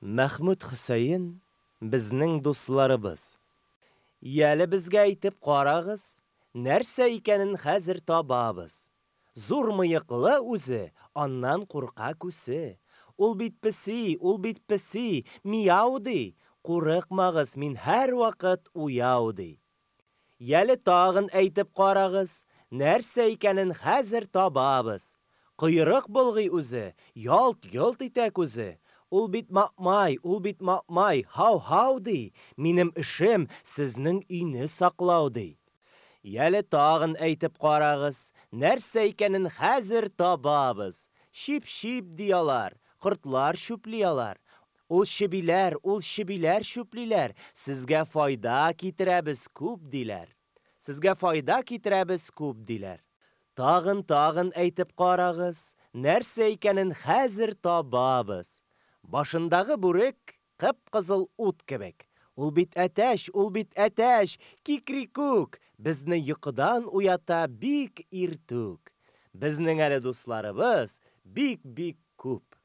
Мәхмүд Хөсәйен безнең дусларыбыз. Яле безгә әйтеп карагыз, нәрсә икәнен хәзер табабыз. Зур мыеклы үзе, аннан курка күсе. Ул бит песи, мияу ди. Курыкмагыз, мин һәр вакыт уяу ди. Яле тагын әйтеп карагыз, нәрсә икәнен хәзер табабыз. Койрык булгый үзе, ялт-йолт итә күзе. Ул бит макмай, һау-һау ди. Минем эшем сезнең өйне саклау ди. Яле тагын әйтеп карагыз, нәрсә икәнен хәзер табабыз. Шип-шип диялар, кортлар шүплиялар. Ул шибиләр шүплиләр. Сезгә файда китерәбез күп диләр. Тагын әйтеп карагыз, нәрсә икәнен хәзер табабыз. Башындагы бүрек кып-кызыл ут кебек. Ул бит әтәч, кикрикүк, безне йокыдан уята бик иртүк. Безнең әле дусларыбыз бик күп.